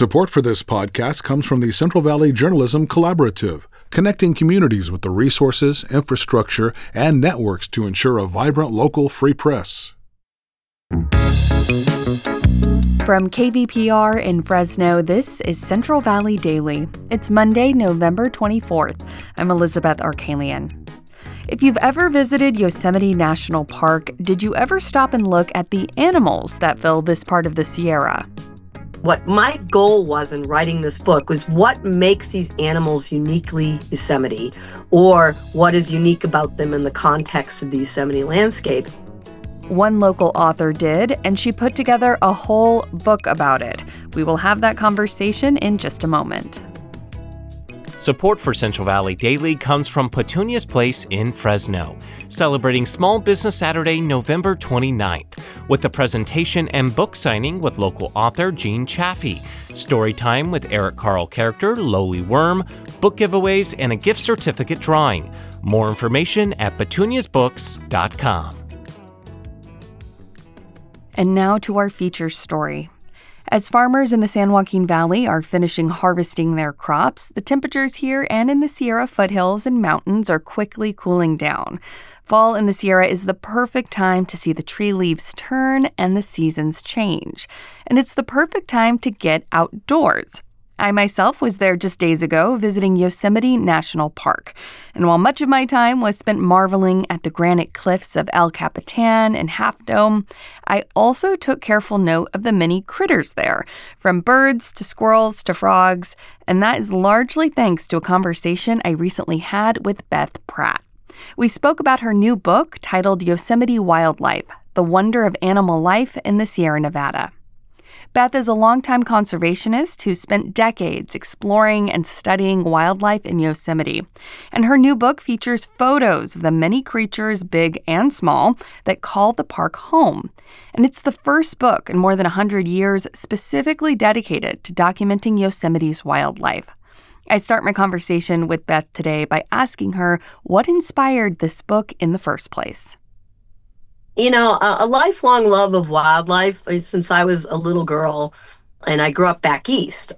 Support for this podcast comes from the Central Valley Journalism Collaborative, connecting communities with the resources, infrastructure, and networks to ensure a vibrant local free press. From KVPR in Fresno, this is Central Valley Daily. It's Monday, November 24th. I'm Elizabeth Arkalian. If you've ever visited Yosemite National Park, did you ever stop and look at the animals that fill this part of the Sierra? What my goal was in writing this book was what makes these animals uniquely Yosemite, or what is unique about them in the context of the Yosemite landscape. One local author did, and she put together a whole book about it. We will have that conversation in just a moment. Support for Central Valley Daily comes from Petunia's Place in Fresno, celebrating Small Business Saturday, November 29th, with a presentation and book signing with local author Gene Chaffee, story time with Eric Carle character Lowly Worm, book giveaways, and a gift certificate drawing. More information at petuniasbooks.com. And now to our feature story. As farmers in the San Joaquin Valley are finishing harvesting their crops, the temperatures here and in the Sierra foothills and mountains are quickly cooling down. Fall in the Sierra is the perfect time to see the tree leaves turn and the seasons change. And it's the perfect time to get outdoors. I myself was there just days ago visiting Yosemite National Park. And while much of my time was spent marveling at the granite cliffs of El Capitan and Half Dome, I also took careful note of the many critters there, from birds to squirrels to frogs, and that is largely thanks to a conversation I recently had with Beth Pratt. We spoke about her new book titled Yosemite Wildlife: The Wonder of Animal Life in the Sierra Nevada. Beth is a longtime conservationist who spent decades exploring and studying wildlife in Yosemite. And her new book features photos of the many creatures, big and small, that call the park home. And it's the first book in more than 100 years specifically dedicated to documenting Yosemite's wildlife. I start my conversation with Beth today by asking her what inspired this book in the first place. You know, a lifelong love of wildlife since I was a little girl, and I grew up back east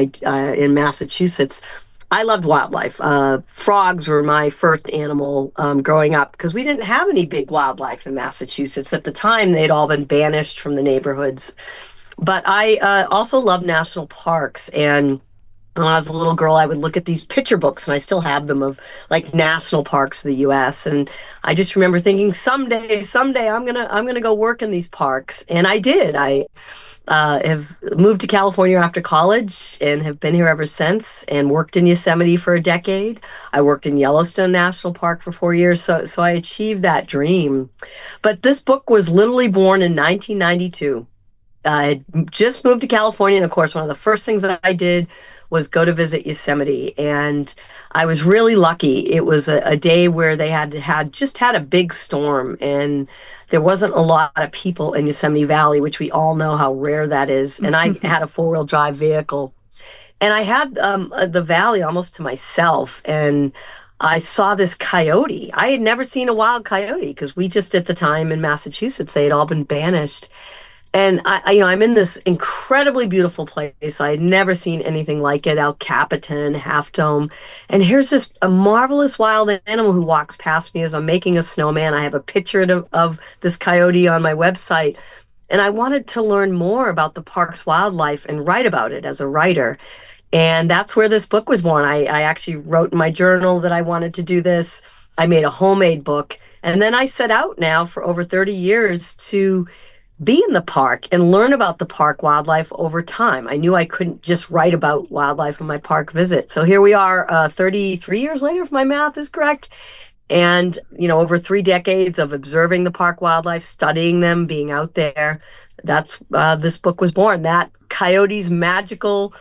in Massachusetts. I loved wildlife. Frogs were my first animal growing up because we didn't have any big wildlife in Massachusetts. At the time, they'd all been banished from the neighborhoods. But I also loved national parks, and when I was a little girl, I would look at these picture books, and I still have them, of like national parks of the U.S. And I just remember thinking, someday, I'm gonna go work in these parks, and I did. I have moved to California after college and have been here ever since, and worked in Yosemite for a decade. I worked in Yellowstone National Park for 4 years, so I achieved that dream. But this book was literally born in 1992. I had just moved to California, and of course, one of the first things that I did was go to visit Yosemite. And I was really lucky. It was a day where they had a big storm, and there wasn't a lot of people in Yosemite Valley, which we all know how rare that is. And I had a 4-wheel drive vehicle, and I had the valley almost to myself. And I saw this coyote. I had never seen a wild coyote because we just, at the time in Massachusetts, they had all been banished. And I'm in this incredibly beautiful place. I had never seen anything like it, El Capitan, Half Dome. And here's a marvelous wild animal who walks past me as I'm making a snowman. I have a picture of this coyote on my website. And I wanted to learn more about the park's wildlife and write about it as a writer. And that's where this book was born. I actually wrote in my journal that I wanted to do this. I made a homemade book. And then I set out now for over 30 years to be in the park and learn about the park wildlife over time. I knew I couldn't just write about wildlife in my park visit. So here we are 33 years later, if my math is correct. And, over 3 decades of observing the park wildlife, studying them, being out there. That's this book was born. That coyote's magical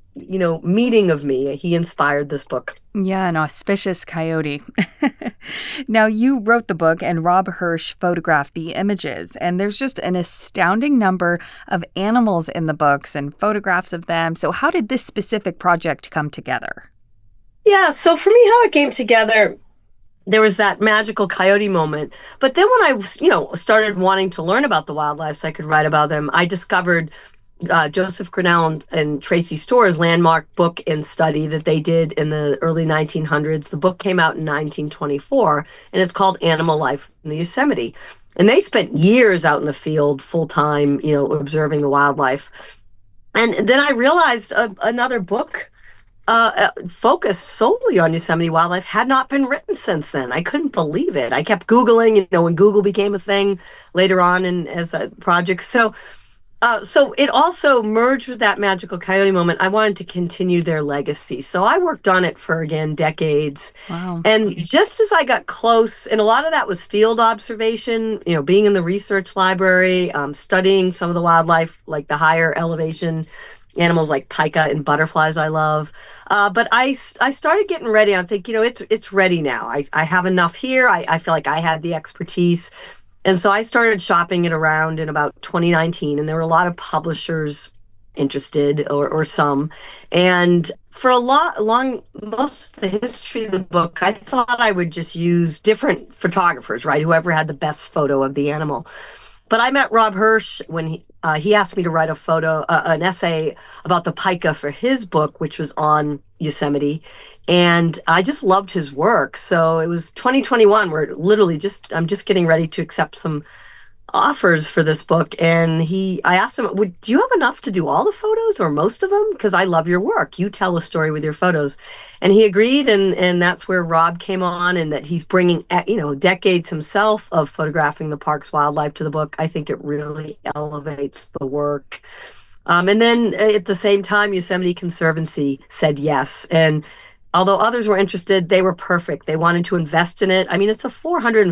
meeting of me, he inspired this book. Yeah, an auspicious coyote. Now, you wrote the book and Rob Hirsch photographed the images, and there's just an astounding number of animals in the books and photographs of them. So how did this specific project come together? Yeah, so for me, how it came together, there was that magical coyote moment. But then when I, started wanting to learn about the wildlife so I could write about them, I discovered Joseph Grinnell and Tracy Storr's landmark book and study that they did in the early 1900s. The book came out in 1924, and it's called Animal Life in the Yosemite. And they spent years out in the field full time, observing the wildlife. And then I realized another book focused solely on Yosemite wildlife had not been written since then. I couldn't believe it. I kept Googling, when Google became a thing later on as a project. So it also merged with that Magical Coyote moment. I wanted to continue their legacy. So I worked on it for, again, decades. Wow. And just as I got close, and a lot of that was field observation, being in the research library, studying some of the wildlife, like the higher elevation animals like pika and butterflies I love. But I started getting ready. I think, it's ready now. I have enough here. I feel like I had the expertise. And so I started shopping it around in about 2019, and there were a lot of publishers interested, or some. And for most of the history of the book, I thought I would just use different photographers, right? Whoever had the best photo of the animal. But I met Rob Hirsch when he asked me to write an essay about the pika for his book, which was on Yosemite. And I just loved his work. So it was 2021 where I'm just getting ready to accept some offers for this book. And I asked him, do you have enough to do all the photos or most of them? Because I love your work. You tell a story with your photos. And he agreed. And that's where Rob came on, and that he's bringing, decades himself of photographing the park's wildlife to the book. I think it really elevates the work. And then at the same time, Yosemite Conservancy said yes. And although others were interested, they were perfect. They wanted to invest in it. I mean, it's a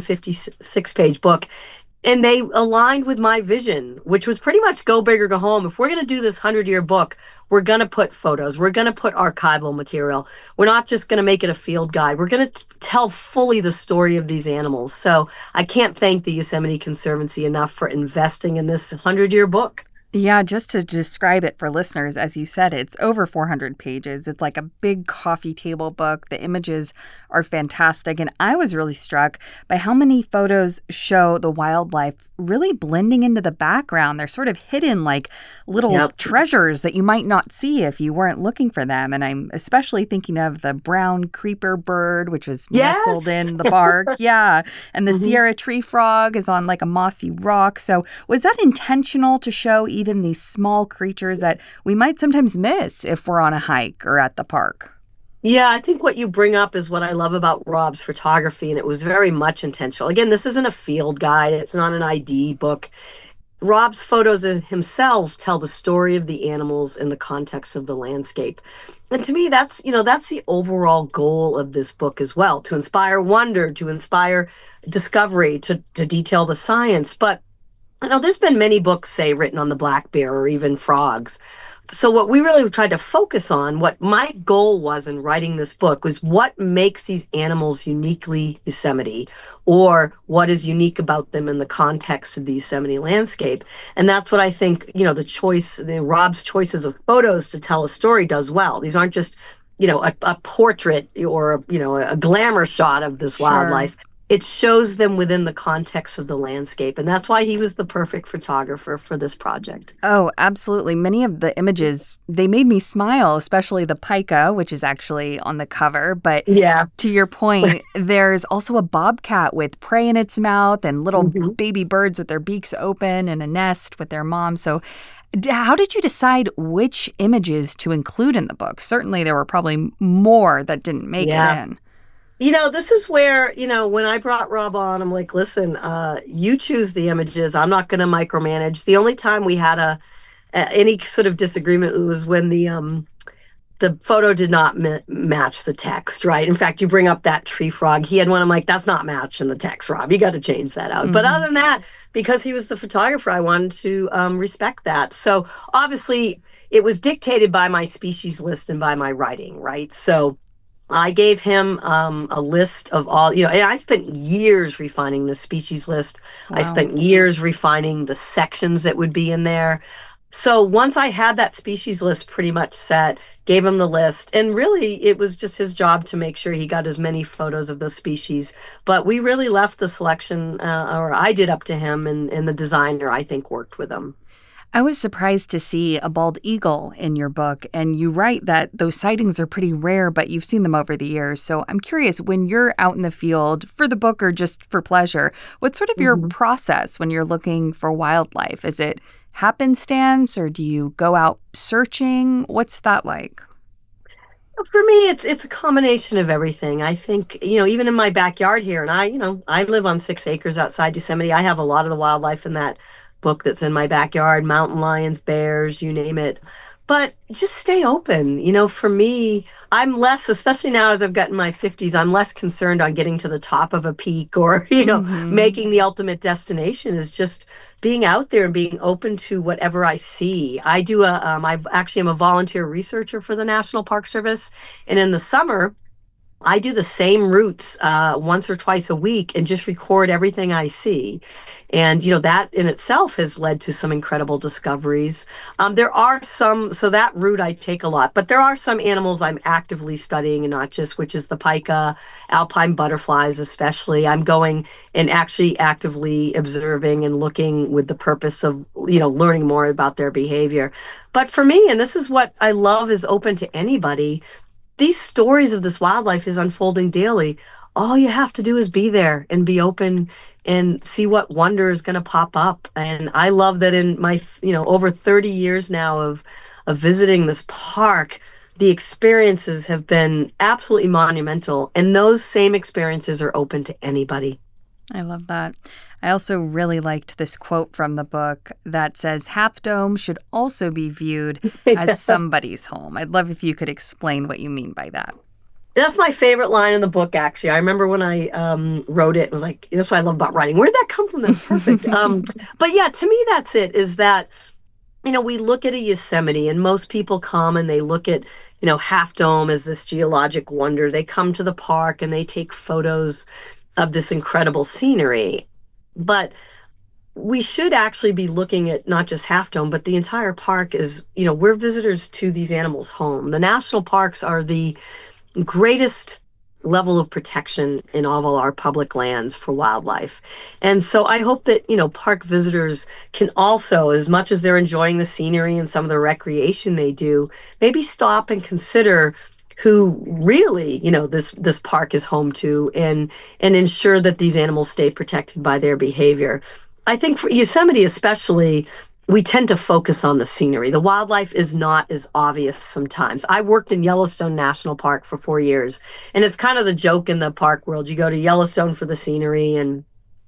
456-page book. And they aligned with my vision, which was pretty much go big or go home. If we're going to do this 100-year book, we're going to put photos. We're going to put archival material. We're not just going to make it a field guide. We're going to tell fully the story of these animals. So I can't thank the Yosemite Conservancy enough for investing in this 100-year book. Yeah, just to describe it for listeners, as you said, it's over 400 pages. It's like a big coffee table book. The images are fantastic. And I was really struck by how many photos show the wildlife really blending into the background. They're sort of hidden like little treasures that you might not see if you weren't looking for them. And I'm especially thinking of the brown creeper bird, which was nestled in the bark. Yeah. And the Sierra tree frog is on like a mossy rock. So was that intentional to show even these small creatures that we might sometimes miss if we're on a hike or at the park? Yeah, I think what you bring up is what I love about Rob's photography, and it was very much intentional. Again, this isn't a field guide. It's not an ID book. Rob's photos himself tell the story of the animals in the context of the landscape. And to me, that's the overall goal of this book as well, to inspire wonder, to inspire discovery, to detail the science. But there's been many books, say, written on the black bear or even frogs. So what we really tried to focus on, what my goal was in writing this book, was what makes these animals uniquely Yosemite, or what is unique about them in the context of the Yosemite landscape. And that's what I think, Rob's choices of photos to tell a story does well. These aren't just, a portrait or, a glamour shot of this wildlife. It shows them within the context of the landscape. And that's why he was the perfect photographer for this project. Oh, absolutely. Many of the images, they made me smile, especially the pika, which is actually on the cover. But to your point, there's also a bobcat with prey in its mouth and little baby birds with their beaks open and a nest with their mom. So how did you decide which images to include in the book? Certainly there were probably more that didn't make it in. This is where, when I brought Rob on, I'm like, listen, you choose the images. I'm not going to micromanage. The only time we had any sort of disagreement was when the photo did not match the text, right? In fact, you bring up that tree frog. He had one. I'm like, that's not matching the text, Rob. You got to change that out. But other than that, because he was the photographer, I wanted to respect that. So obviously, it was dictated by my species list and by my writing, right? So I gave him a list of all, and I spent years refining the species list. Wow. I spent years refining the sections that would be in there. So once I had that species list pretty much set, gave him the list, and really it was just his job to make sure he got as many photos of those species. But we really left the selection, or I did, up to him, and the designer, I think, worked with him. I was surprised to see a bald eagle in your book, and you write that those sightings are pretty rare, but you've seen them over the years. So I'm curious, when you're out in the field for the book or just for pleasure, what's sort of your process when you're looking for wildlife? Is it happenstance, or do you go out searching? What's that like? For me, it's a combination of everything. I think, even in my backyard here, and I live on 6 acres outside Yosemite. I have a lot of the wildlife in that book that's in my backyard, mountain lions, bears, you name it. But just stay open. For me, I'm less, especially now as I've gotten my 50s, I'm less concerned on getting to the top of a peak or, making the ultimate destination. Is just being out there and being open to whatever I see. I actually am a volunteer researcher for the National Park Service. And in the summer, I do the same routes once or twice a week and just record everything I see. And, that in itself has led to some incredible discoveries. There are so that route I take a lot, but there are some animals I'm actively studying and not just, which is the pika, alpine butterflies especially. I'm going and actually actively observing and looking with the purpose of, learning more about their behavior. But for me, and this is what I love, is open to anybody, these stories of this wildlife is unfolding daily. All you have to do is be there and be open and see what wonder is going to pop up. And I love that in my, over 30 years now of visiting this park, the experiences have been absolutely monumental. And those same experiences are open to anybody. I love that. I also really liked this quote from the book that says, Half Dome should also be viewed as somebody's home. I'd love if you could explain what you mean by that. That's my favorite line in the book, actually. I remember when I wrote it was like, that's what I love about writing. Where'd that come from? That's perfect. But yeah, to me, that's it, is that, we look at a Yosemite and most people come and they look at, Half Dome as this geologic wonder. They come to the park and they take photos of this incredible scenery. But we should actually be looking at not just Half Dome, but the entire park is, we're visitors to these animals' home. The national parks are the greatest level of protection in all of our public lands for wildlife. And so I hope that, park visitors can also, as much as they're enjoying the scenery and some of the recreation they do, maybe stop and consider who really, this park is home to, and ensure that these animals stay protected by their behavior. I think for Yosemite especially, we tend to focus on the scenery. The wildlife is not as obvious sometimes. I worked in Yellowstone National Park for 4 years, and it's kind of the joke in the park world. You go to Yellowstone for the scenery and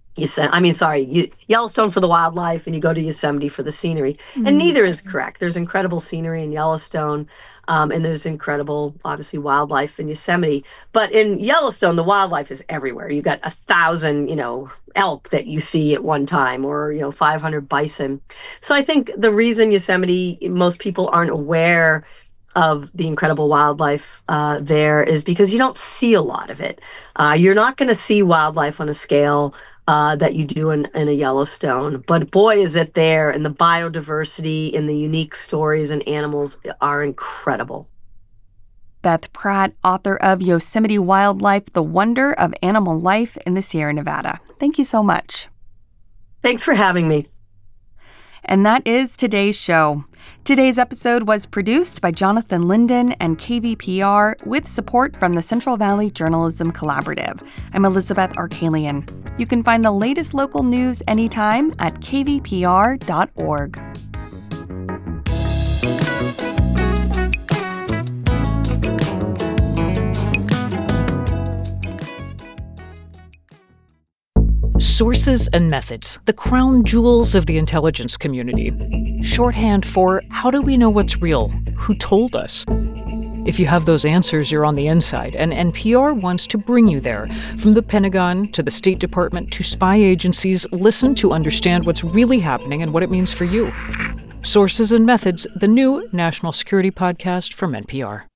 Yellowstone for the wildlife, and you go to Yosemite for the scenery. And neither is correct. There's incredible scenery in Yellowstone, and there's incredible, obviously, wildlife in Yosemite. But in Yellowstone, the wildlife is everywhere. You got 1,000, elk that you see at one time, or 500 bison. So I think the reason Yosemite, most people aren't aware of the incredible wildlife there is because you don't see a lot of it. You're not going to see wildlife on a scale that you do in a Yellowstone. But boy, is it there. And the biodiversity and the unique stories and animals are incredible. Beth Pratt, author of Yosemite Wildlife, The Wonder of Animal Life in the Sierra Nevada. Thank you so much. Thanks for having me. And that is today's show. Today's episode was produced by Jonathan Linden and KVPR with support from the Central Valley Journalism Collaborative. I'm Elizabeth Arkalian. You can find the latest local news anytime at kvpr.org. Sources and methods, the crown jewels of the intelligence community. Shorthand for how do we know what's real? Who told us? If you have those answers, you're on the inside, and NPR wants to bring you there. From the Pentagon to the State Department to spy agencies, listen to understand what's really happening and what it means for you. Sources and Methods, the new national security podcast from NPR.